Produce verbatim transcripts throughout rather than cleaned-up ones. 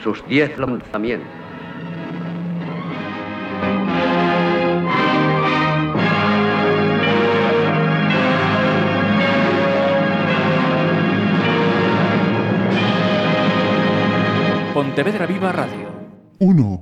sus diez lanzamientos. Pontevedra Viva Radio. Uno.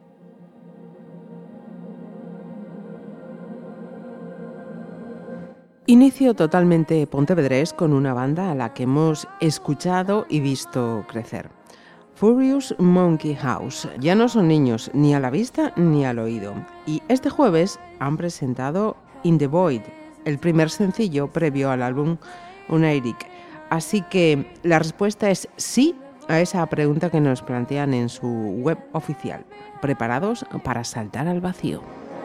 Inicio totalmente pontevedrés con una banda a la que hemos escuchado y visto crecer. Furious Monkey House. Ya no son niños ni a la vista ni al oído. Y este jueves han presentado In the Void, el primer sencillo previo al álbum Oniric. Así que la respuesta es sí a esa pregunta que nos plantean en su web oficial. ¿Preparados para saltar al vacío?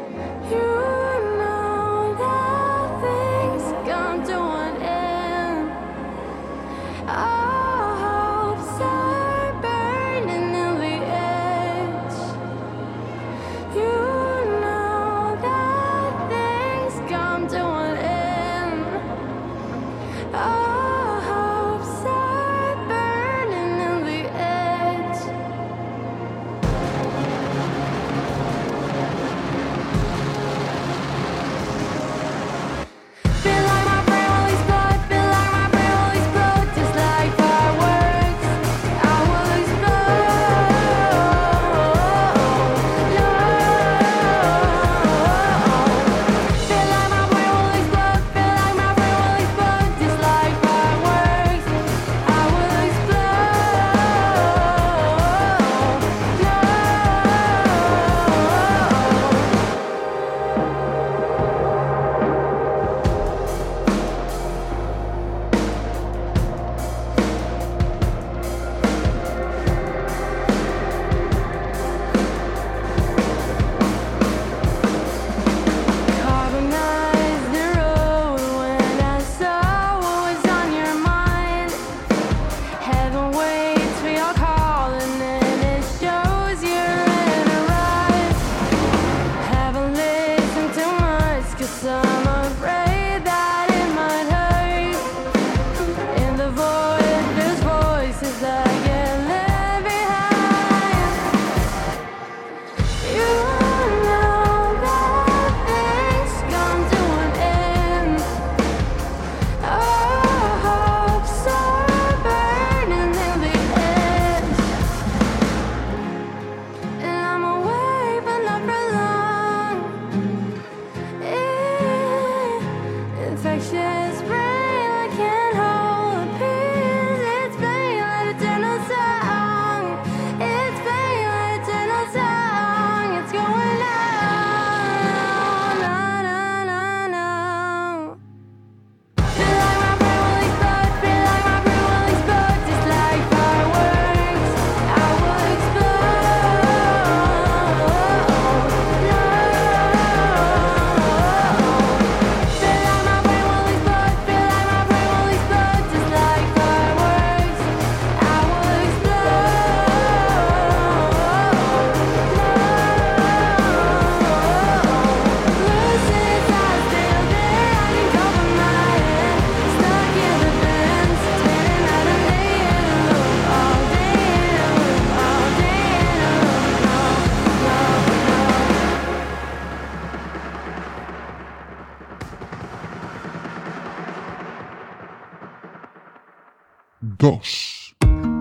Dos.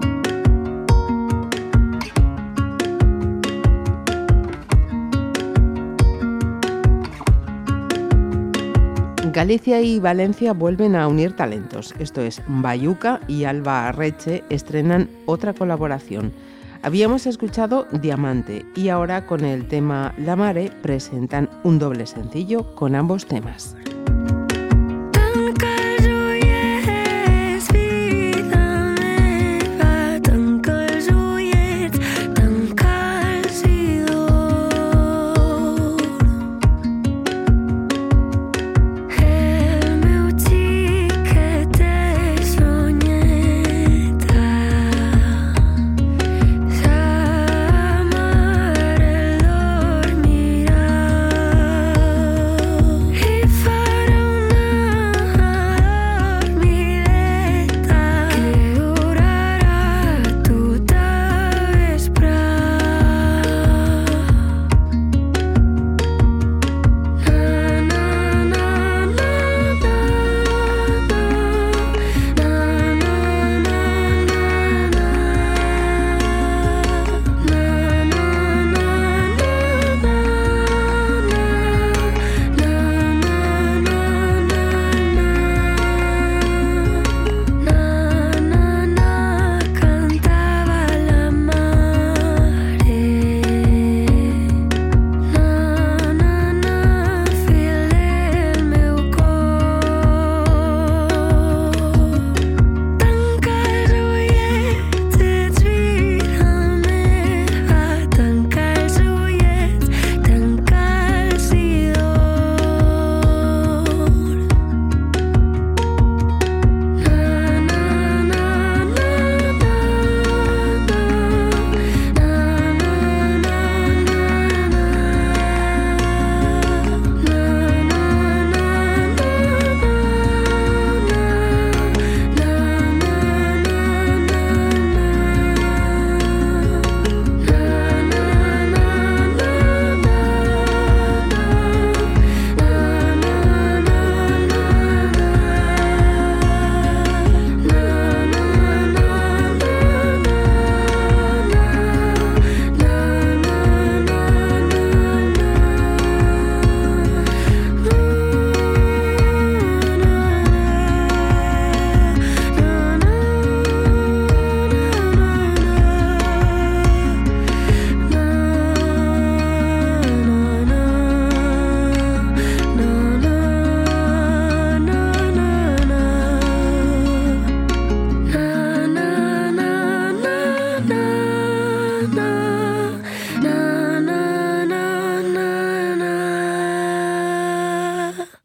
Galicia y Valencia vuelven a unir talentos. Esto es, Bayuca y Alba Arreche estrenan otra colaboración. Habíamos escuchado Diamante y ahora con el tema La Mare presentan un doble sencillo con ambos temas. If I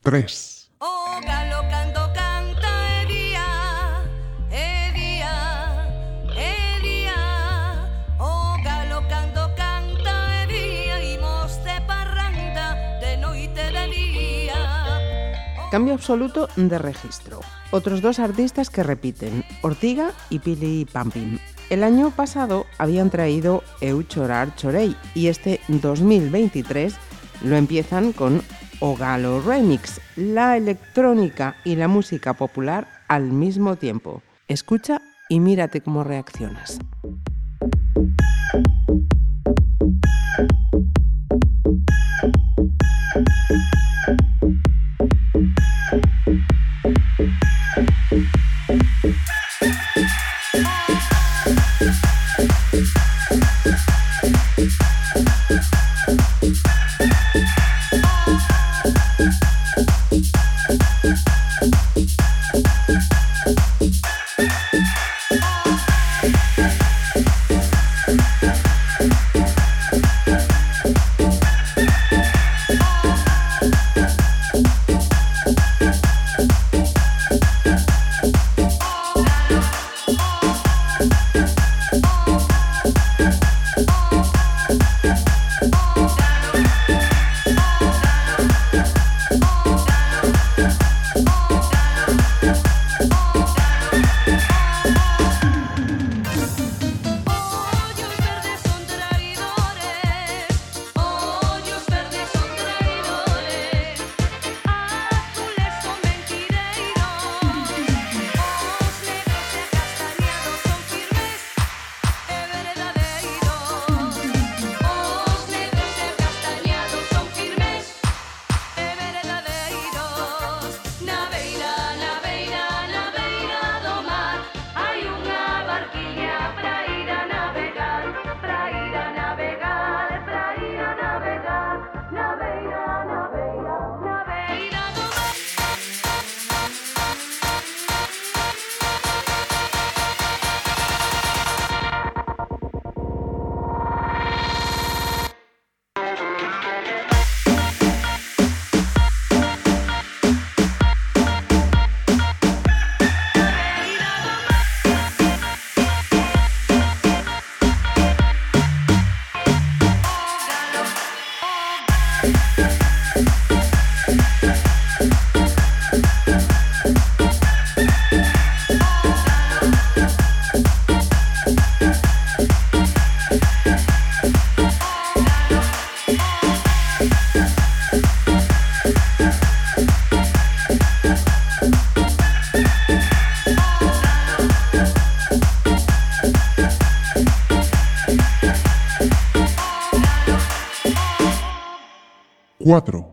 tres. O galo cando canta e día, e día, e día. O galo cando canta e día, imos de parranda de noite de día. Cambio absoluto de registro. Otros dos artistas que repiten, Ortiga y Pili Pampín. El año pasado habían traído Eu chorar chorei y este dos mil veintitrés lo empiezan con O Galo Remix, la electrónica y la música popular al mismo tiempo. Escucha y mírate cómo reaccionas. cuatro.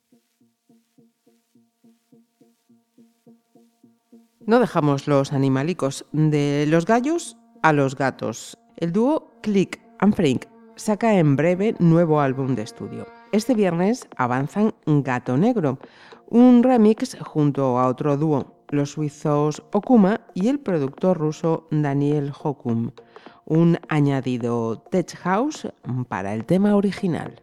No dejamos los animalicos, de los gallos a los gatos. El dúo Click and Frank saca en breve nuevo álbum de estudio. Este viernes avanzan Gato Negro, un remix junto a otro dúo, los suizos Okuma y el productor ruso Daniel Hokum, un añadido tech house para el tema original.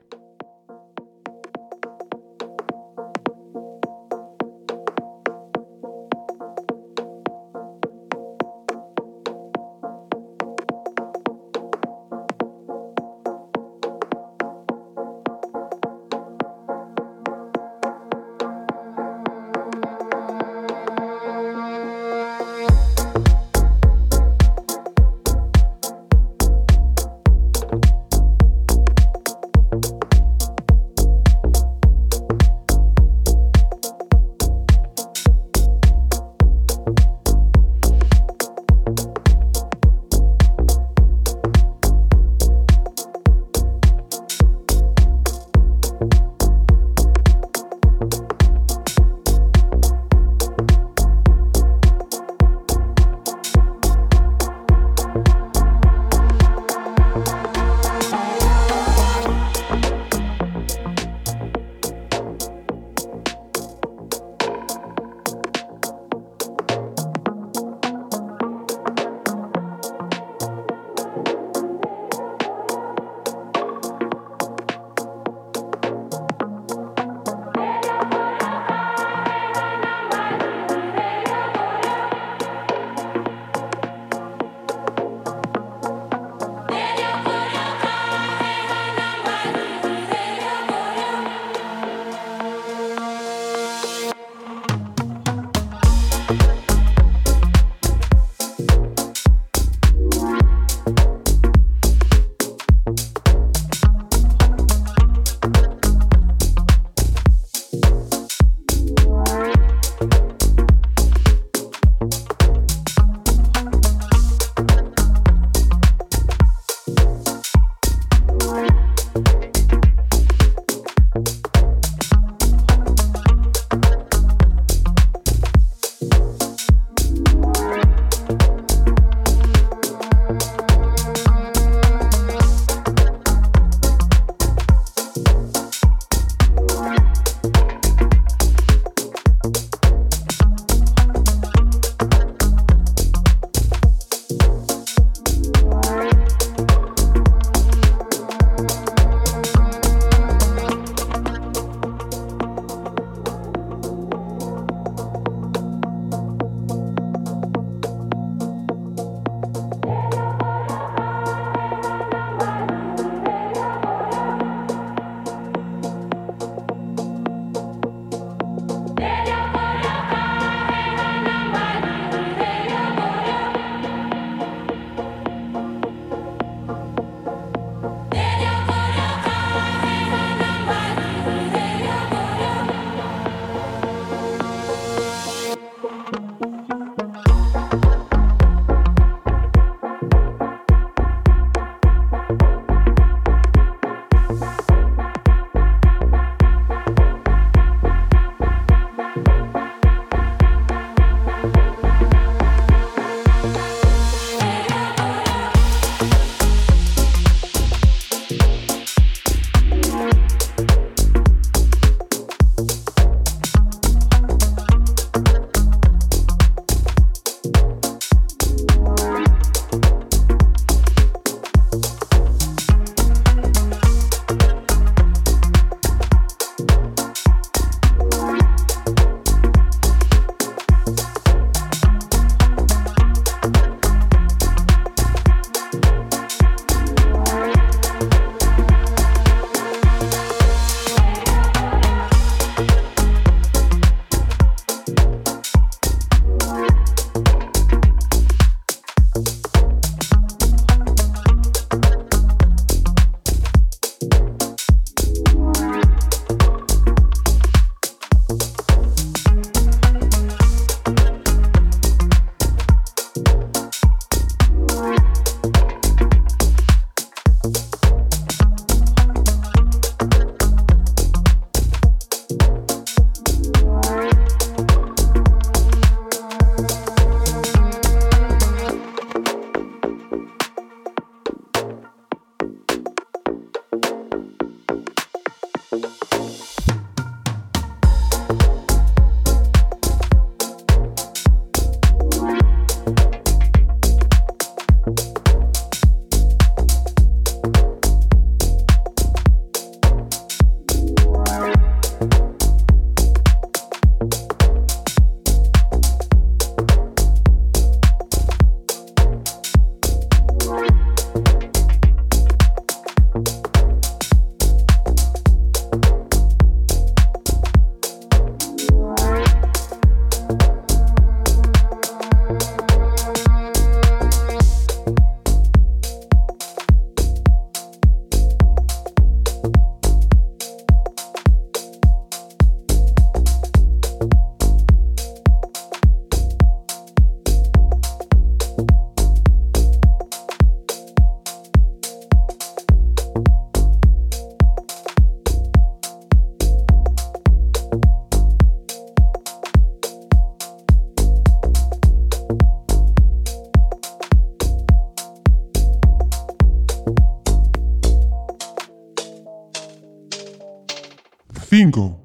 cinco.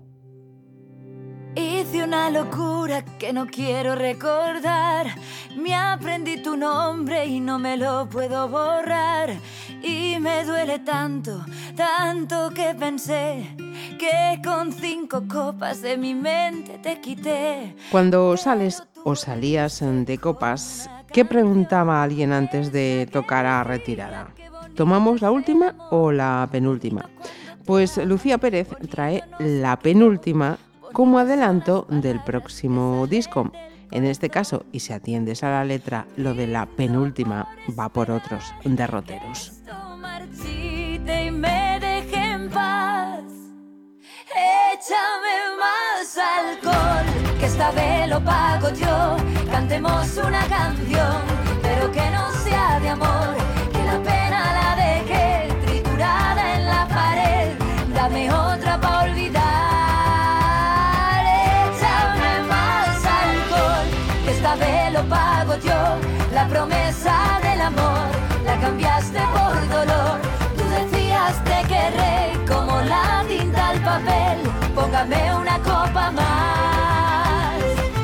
Hice una locura que no quiero recordar. Me aprendí tu nombre y no me lo puedo borrar. Y me duele tanto, tanto que pensé que con cinco copas de mi mente te quité. Cuando sales o salías de copas, ¿qué preguntaba alguien antes de tocar a retirada? ¿Tomamos la última o la penúltima? Pues Lucía Pérez trae la penúltima como adelanto del próximo disco. En este caso, y si atiendes a la letra, lo de la penúltima va por otros derroteros. Marchite y me deje en paz. Échame más alcohol, que esta vez lo pago yo. Cantemos una canción, pero que no sea de amor. Que la pena la dejé triturada en la pared. Dame otra pa' olvidar. Esta vez lo pago yo, la promesa del amor, la cambiaste por dolor. Tú decías te querré como la tinta al papel, póngame una copa más.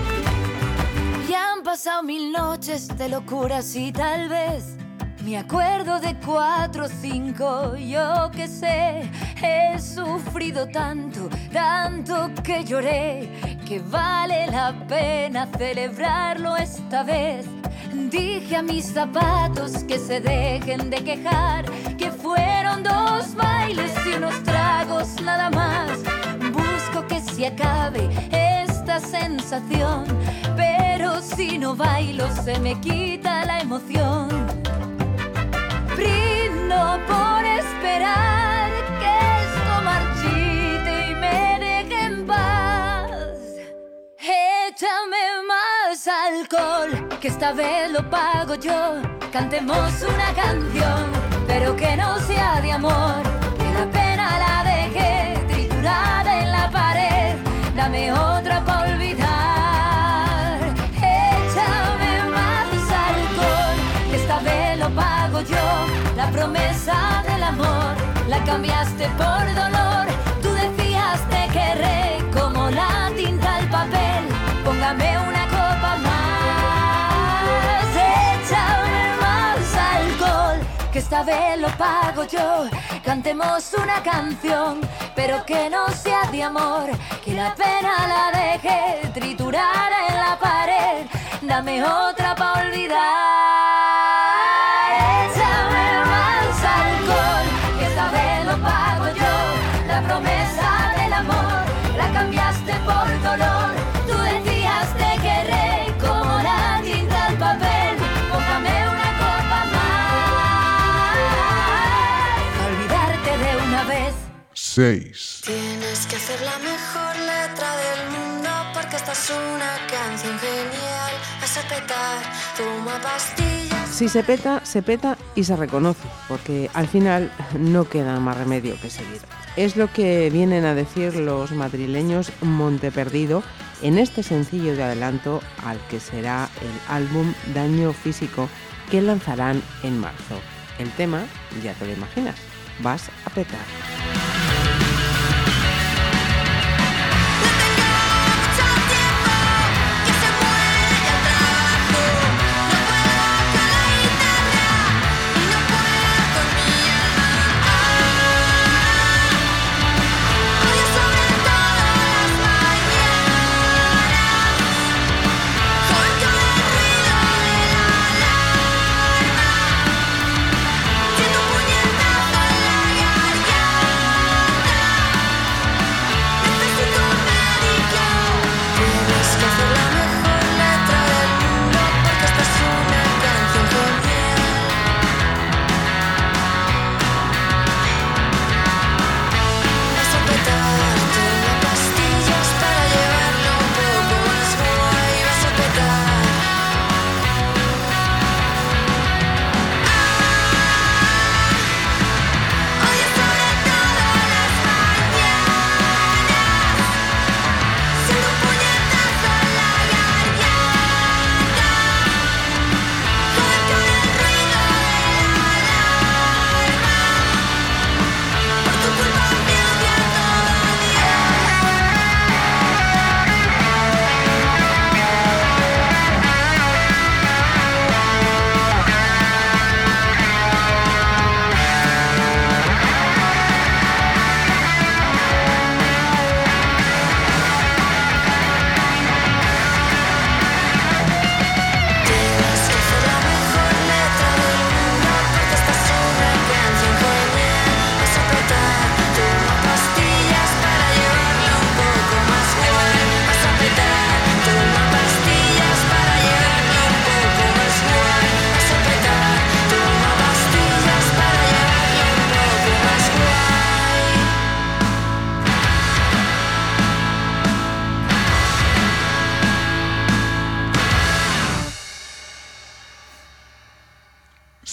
Ya han pasado mil noches de locuras y tal vez me acuerdo de cuatro o cinco, yo que sé. He sufrido tanto, tanto que lloré, que vale la pena celebrarlo esta vez. Dije a mis zapatos que se dejen de quejar, que fueron dos bailes y unos tragos nada más. Busco que se acabe esta sensación, pero si no bailo se me quita la emoción. Brindo por esperar que esto marchite y me deje en paz. Échame más alcohol, que esta vez lo pago yo. Cantemos una canción, pero que no sea de amor. Que la pena la dejé triturada en la pared. Dame otra pa' olvidar. Échame más alcohol, que esta vez lo pago yo. La promesa del amor la cambiaste por dolor. Tú decías te querré como la tinta al papel. Póngame una copa más. Échame más alcohol, que esta vez lo pago yo. Cantemos una canción, pero que no sea de amor. Que la pena la deje triturada en la pared. Dame otra pa' olvidar. La promesa del amor la cambiaste por dolor. Tú decías te querré como la tinta al papel. Póngame una copa más. Olvidarte de una vez. seis. Tienes que hacer la mejor letra del mundo, porque esta es una canción genial. Vas a petar, toma pastillas. Si se peta, se peta y se reconoce, porque al final no queda más remedio que seguir. Es lo que vienen a decir los madrileños Monteperdido en este sencillo de adelanto al que será el álbum Daño Físico que lanzarán en marzo. El tema, ya te lo imaginas, vas a petar. Siento puñetazo en la garganta.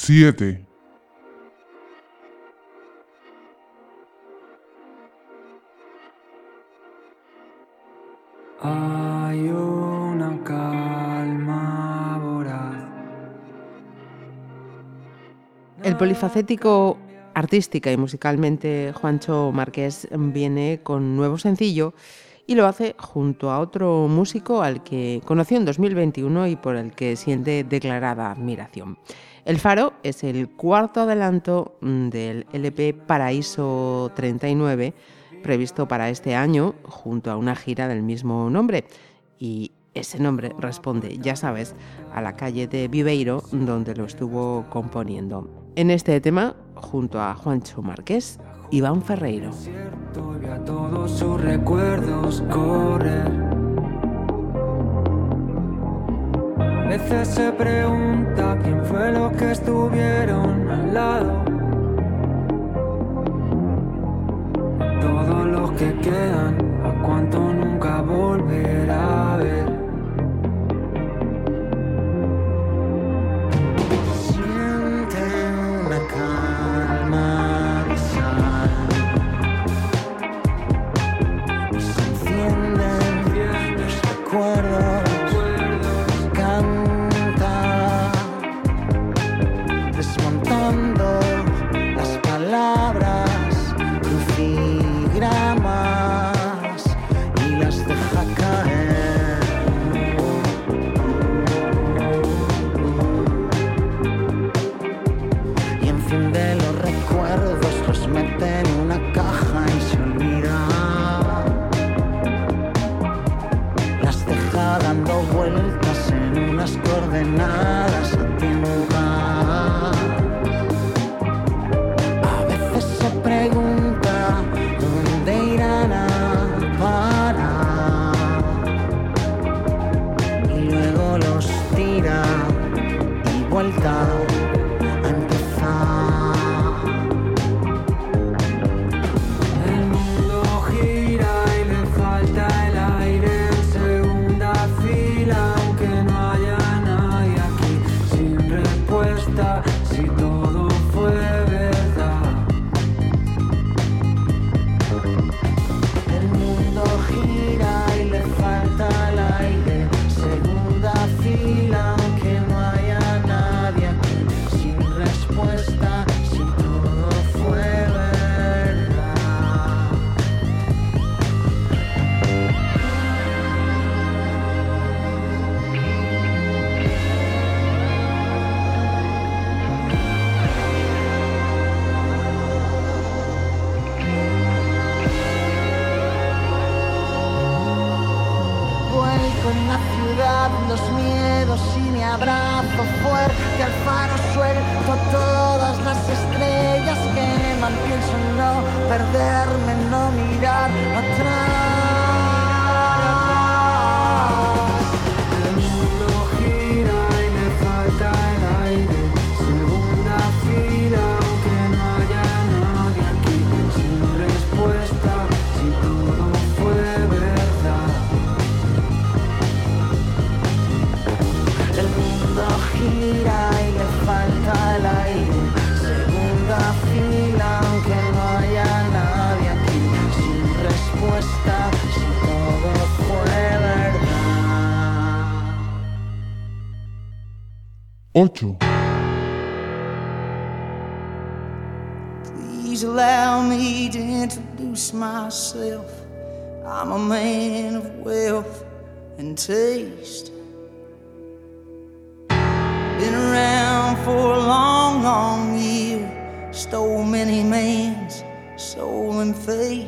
siete. Hay una calma voraz. El polifacético artística y musicalmente Juancho Márquez viene con nuevo sencillo y lo hace junto a otro músico al que conoció en dos mil veintiuno y por el que siente declarada admiración. El Faro es el cuarto adelanto del L P Paraíso treinta y nueve, previsto para este año junto a una gira del mismo nombre. Y ese nombre responde, ya sabes, a la calle de Viveiro, donde lo estuvo componiendo. En este tema, junto a Juancho Márquez, Iván Ferreiro. Vi a todos sus recuerdos correr. A veces se pregunta quién fue los que estuvieron al lado. Todos los que quedan, a cuánto nunca volverá a ver. Siente una calma abisal y se encienden los recuerdos. Canta desmontando las palabras, crucigramas, y las deja caer. Y enciende los recuerdos, los mete en una caja y se olvida. Las deja dando vueltas en unas coordenadas a tiempo. A veces se pregunta dónde irán a parar y luego los tira y vuelta a empezar. El mundo gira y le falta el aire en segunda fila, aunque no haya nadie aquí sin respuesta, si todo fue verdad. El mundo gira y le falta el aire, segunda fila, aunque no haya nadie aquí, sin respuesta, si todo fue verdad. Vuelco en la ciudad, los miedos y mi abrazo fuerte al faro, suelto todas las estrellas que queman, pienso en no perderme, en no mirar atrás. El mundo gira y le falta el aire, segunda fila, aunque no haya nadie aquí, sin respuesta, si todo fue verdad. El mundo gira y le falta el aire, segunda fila, aunque no haya nadie aquí, sin respuesta, si todo fue verdad. ocho. Please allow me to introduce myself. I'm a man of wealth and taste. Been around for a long, long year. Stole many man's soul and faith.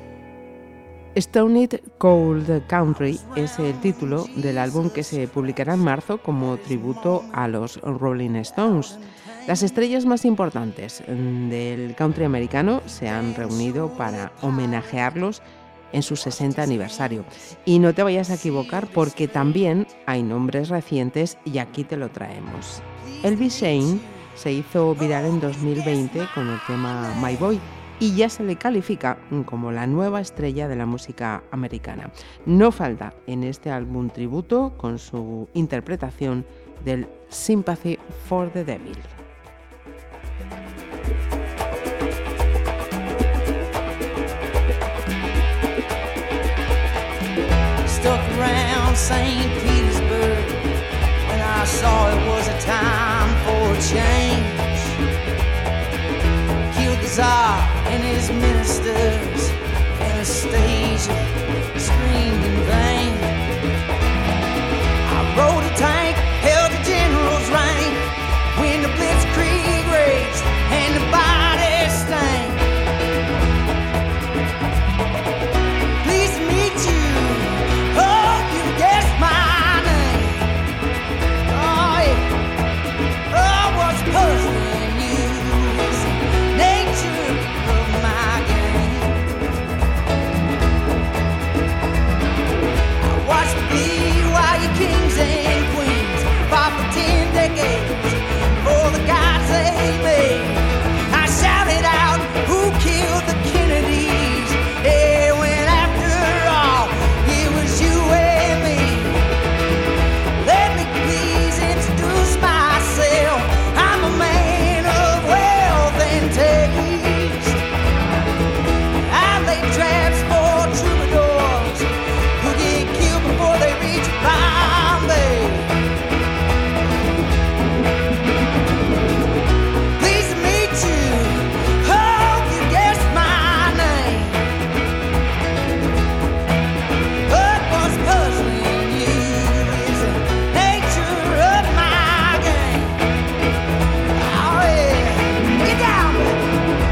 Stone Cold Country es el título del álbum que se publicará en marzo como tributo a los Rolling Stones. Las estrellas más importantes del country americano se han reunido para homenajearlos en su sesenta aniversario. Y no te vayas a equivocar porque también hay nombres recientes y aquí te lo traemos. Elvis Shane se hizo viral en dos mil veinte con el tema My Boy y ya se le califica como la nueva estrella de la música americana. No falta en este álbum tributo con su interpretación del Sympathy for the Devil. Saint Petersburg when I saw it was a time for a change. Killed the Tsar and his ministers, Anastasia screamed in vain. I rode a tank, held the general's rank when the blitzkrieg raged and the bodies stank. Pleased to meet you, hope you guessed my name. Oh yeah, oh what's puzzling you is the nature of my game. I watched the B Y U kings and queens fought for ten decades for the gods they made. I shouted out, who killed the Kennedys? Hey, when after all, it was you and me. Let me please introduce myself. I'm a man of wealth and taste. I lay traps for troubadours who get killed before they reach Bombay. Pleased to meet you, hope you guessed my name. But what's puzzling you is the nature of my game. Oh yeah, get down, baby.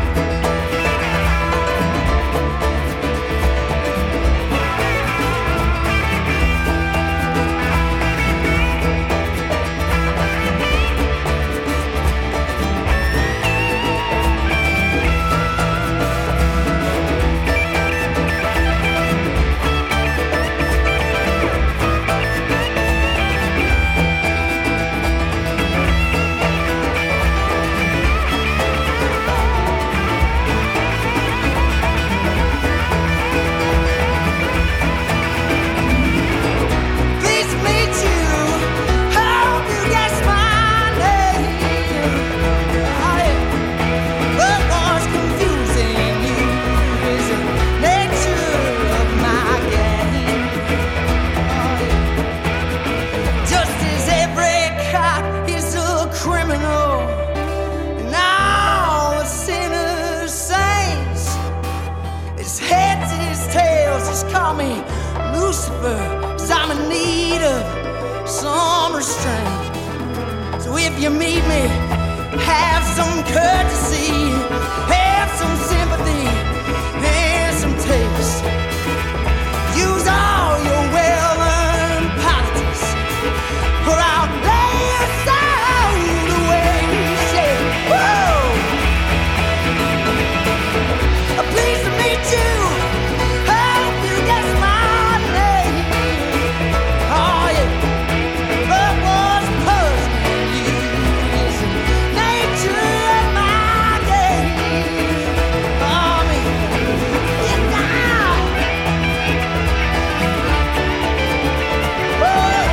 Pleased to meet you, hope you guessed my name. Oh yeah, but what's confusing you is the nature of my game. Oh yeah, just as every cop is a criminal and all the sinners saints, his heads, his tails, just call me Lucifer, 'cause I'm in need of some restraint. So if you meet me, have some courtesy, have some sympathy, and some taste. Use all your well-earned politics, or I'll lay your soul to waste. Yeah. Whoa! Pleased to meet you. Hope you guess my name. Oh yeah. But what's puzzling you is the nature of my game. Oh man, get down. Whoa.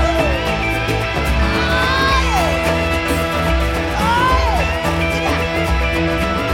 Oh yeah. Oh yeah. Get down.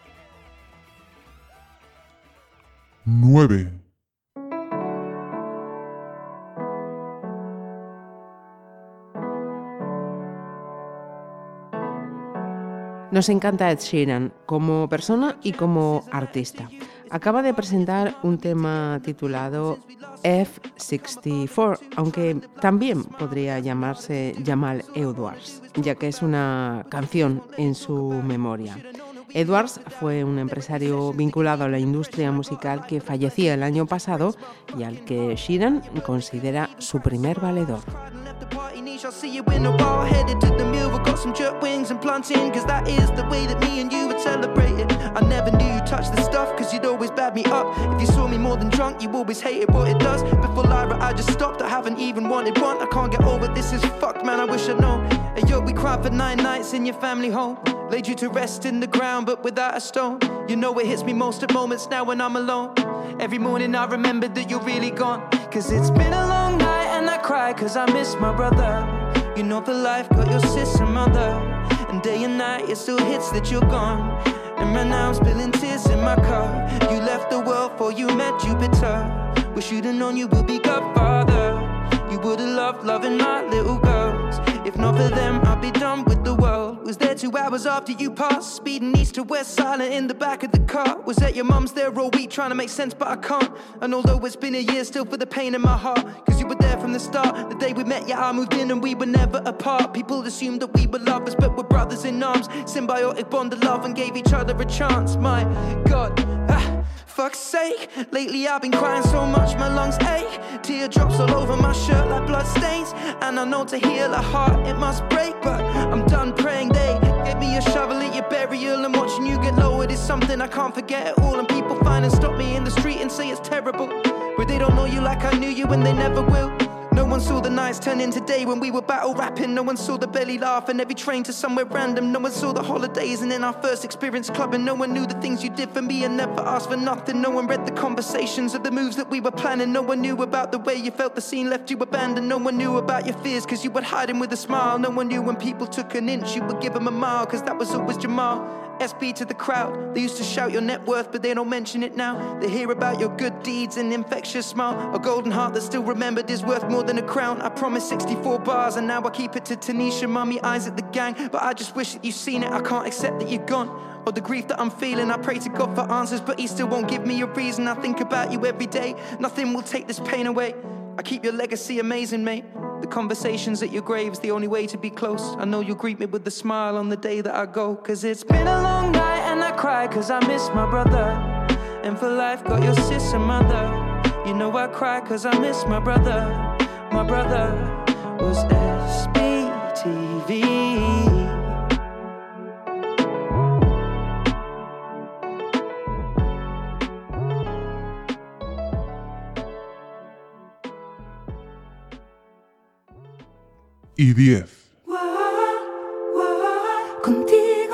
nueve. Nos encanta Ed Sheeran como persona y como artista. Acaba de presentar un tema titulado F sesenta y cuatro, aunque también podría llamarse Jamal Edwards, ya que es una canción en su memoria. Edwards fue un empresario vinculado a la industria musical que fallecía el año pasado y al que Sheeran considera su primer valedor. I'll see you in a while, headed to the mill. We've got some jerk wings and plantain, cause that is the way that me and you would celebrate it. I never knew you touched the stuff, cause you'd always bad me up. If you saw me more than drunk, you always hated what it does. Before Lyra, I just stopped, I haven't even wanted one. I can't get over this, is fucked, man, I wish I'd known. Hey, yo, we cried for nine nights in your family home. Laid you to rest in the ground, but without a stone. You know it hits me most at moments now when I'm alone. Every morning I remember that you're really gone. Cause it's been a long night and I cry cause I miss my brother. You know for life got your sister mother. And day and night it still hits that you're gone. And right now I'm spilling tears in my car. You left the world for you met Jupiter. Wish you'd have known you would be Godfather. You would have loved loving my little girls. If not for them, I'd be done with the world. Was there two hours after you passed, speeding east to west, silent in the back of the car. Was that your mum's there all week, trying to make sense, but I can't. And although it's been a year, still for the pain in my heart. Cause you were there from the start, the day we met, yeah, I moved in and we were never apart. People assumed that we were lovers, but we're brothers in arms. Symbiotic bond of love and gave each other a chance. My God, ah, fuck's sake. Lately I've been crying so much my lungs ache. Teardrops all over my shirt like blood stains. And I know to heal a heart it must break, but I'm done praying they give me a shovel at your burial. And watching you get lowered is something I can't forget at all. And people find and stop me in the street and say it's terrible, but they don't know you like I knew you and they never will. No one saw the nights turn into day when we were battle rapping. No one saw the belly laugh and every train to somewhere random. No one saw the holidays and then our first experience clubbing. No one knew the things you did for me and never asked for nothing. No one read the conversations of the moves that we were planning. No one knew about the way you felt the scene left you abandoned. No one knew about your fears cause you would hide him with a smile. No one knew when people took an inch you would give them a mile, cause that was always Jamal. S B to the crowd, they used to shout your net worth but they don't mention it now. They hear about your good deeds and infectious smile. A golden heart that's still remembered is worth more than a crown. I promised sixty-four bars and now I keep it to Tanisha. Mummy eyes at the gang, but I just wish that you've seen it. I can't accept that you're gone, or the grief that I'm feeling. I pray to God for answers but he still won't give me a reason. I think about you every day, nothing will take this pain away. I keep your legacy amazing, mate. The conversations at your grave's the only way to be close. I know you'll greet me with a smile on the day that I go. Cause it's been a long night and I cry cause I miss my brother. And for life got your sister mother. You know I cry cause I miss my brother. My brother was S B T V. Y diez. Contigo,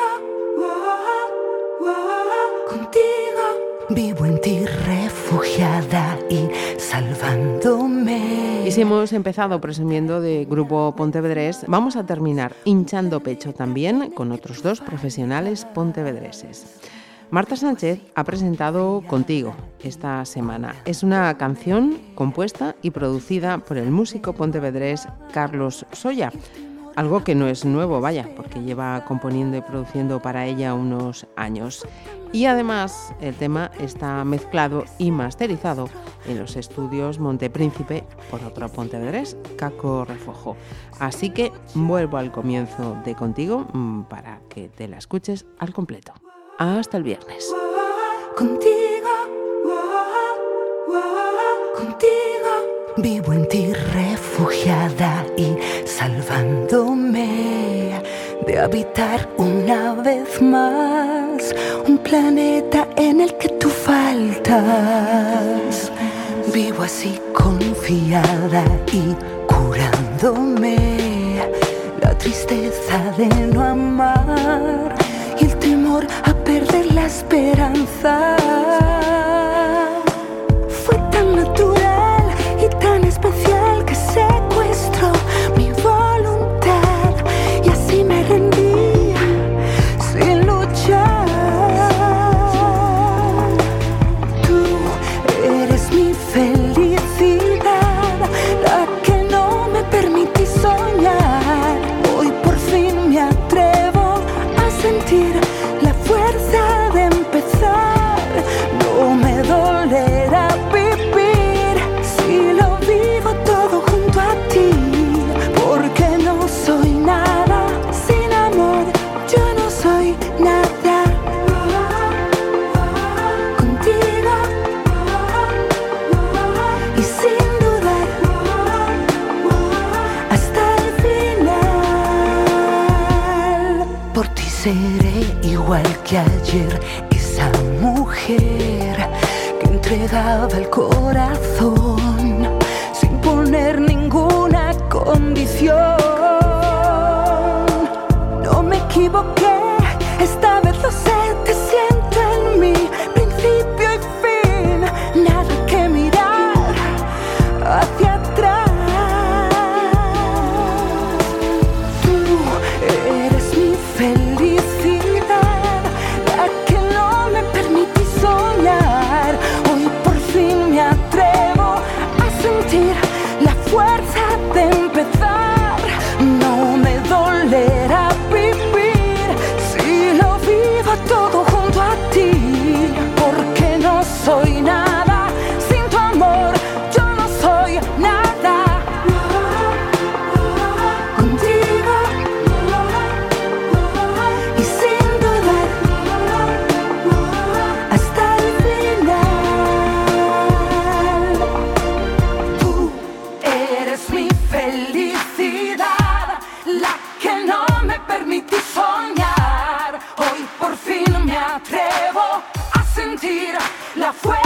contigo, vivo en ti refugiada y salvándome. Y si hemos empezado presumiendo de Grupo Pontevedrés, vamos a terminar hinchando pecho también con otros dos profesionales pontevedreses. Marta Sánchez ha presentado Contigo esta semana. Es una canción compuesta y producida por el músico pontevedrés Carlos Solla, algo que no es nuevo, vaya, porque lleva componiendo y produciendo para ella unos años. Y además el tema está mezclado y masterizado en los estudios Montepríncipe por otro pontevedrés, Caco Refojo. Así que vuelvo al comienzo de Contigo para que te la escuches al completo. Hasta el viernes. Contigo, contigo, vivo en ti refugiada y salvándome de habitar una vez más un planeta en el que tú faltas. Vivo así confiada y curándome la tristeza de no amar y el temor a perder la esperanza. Fue tan natural y tan especial que secuestró mi voluntad y así me rendí sin luchar. Tú eres mi felicidad, la que no me permití soñar. Hoy por fin me atrevo a sentir nada. Contigo y sin dudar hasta el final. Por ti seré igual que ayer, esa mujer que entregaba el corazón sin poner ninguna condición. No me equivoqué, esta vez lo sé, te siento en mí, principio y fin, nada que mirar hacia atrás. Tú eres mi felicidad, la que no me permití soñar. Hoy por fin me atrevo a sentir la fuerza de empezar. No me dolerá vivir si lo vivo todo junto a ti, porque no soy nada sin tu amor, yo no soy nada. Contigo y sin dudar hasta el final. Tú eres mi felicidad, la que no me permití soñar. Hoy por fin me atrevo a sentir la fuerza